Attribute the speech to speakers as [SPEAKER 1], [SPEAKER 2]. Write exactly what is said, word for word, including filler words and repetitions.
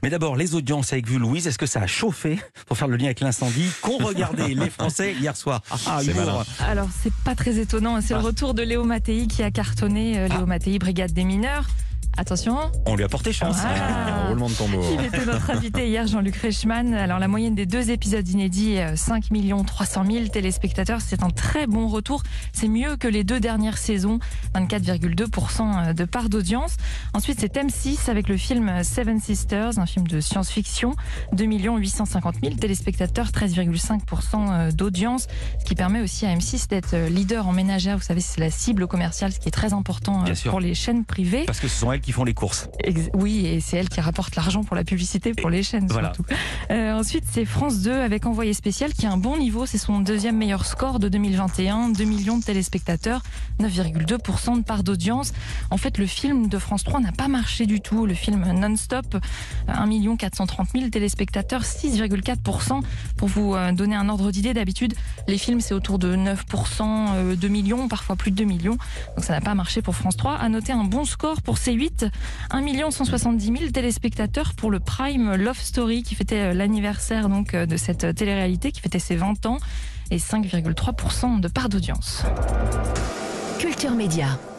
[SPEAKER 1] Mais d'abord, les audiences avec vous, Louise, est-ce que ça a chauffé, pour faire le lien avec l'incendie, qu'ont regardé les Français hier soir? Ah,
[SPEAKER 2] C'est
[SPEAKER 1] humour.
[SPEAKER 2] malin.
[SPEAKER 3] Alors, c'est pas très étonnant. C'est
[SPEAKER 1] Ah.
[SPEAKER 3] le retour de Léo Mattei qui a cartonné. euh, Léo
[SPEAKER 1] Ah.
[SPEAKER 3] Mattei, Brigade des mineurs. Attention.
[SPEAKER 1] On lui a porté chance.
[SPEAKER 3] Ah.
[SPEAKER 2] Roulement de tambour.
[SPEAKER 3] Il était notre invité hier, Jean-Luc Reichmann. Alors, la moyenne des deux épisodes inédits, euh, cinq millions trois cent mille téléspectateurs. C'est un très bon retour. C'est mieux que les deux dernières saisons, vingt-quatre virgule deux pour cent de part d'audience. Ensuite, c'est M six avec le film Seven Sisters, un film de science-fiction. deux millions huit cent cinquante mille téléspectateurs, treize virgule cinq pour cent d'audience. Ce qui permet aussi à M six d'être leader en ménagère. Vous savez, c'est la cible commerciale, ce qui est très important
[SPEAKER 1] Bien
[SPEAKER 3] euh,
[SPEAKER 1] sûr.
[SPEAKER 3] pour les chaînes privées.
[SPEAKER 1] Parce que ce sont elles qui font les courses.
[SPEAKER 3] Ex- Oui, et c'est elle qui rapporte l'argent pour la publicité pour les chaînes
[SPEAKER 1] Voilà.
[SPEAKER 3] surtout. Euh, ensuite, c'est France deux avec Envoyé spécial qui a un bon niveau. C'est son deuxième meilleur score de deux mille vingt et un. deux millions de téléspectateurs, neuf virgule deux pour cent de part d'audience. En fait, le film de France trois n'a pas marché du tout. Le film Non-Stop, un million quatre cent trente mille téléspectateurs, six virgule quatre pour cent. Pour vous euh, donner un ordre d'idée, d'habitude, les films, c'est autour de neuf pour cent, euh, deux millions, parfois plus de deux millions. Donc ça n'a pas marché pour France trois. À noter un bon score pour C huit, un million cent soixante-dix mille téléspectateurs pour le Prime Love Story qui fêtait l'anniversaire donc de cette télé-réalité qui fêtait ses vingt ans et cinq virgule trois pour cent de part d'audience.
[SPEAKER 4] Culture Média.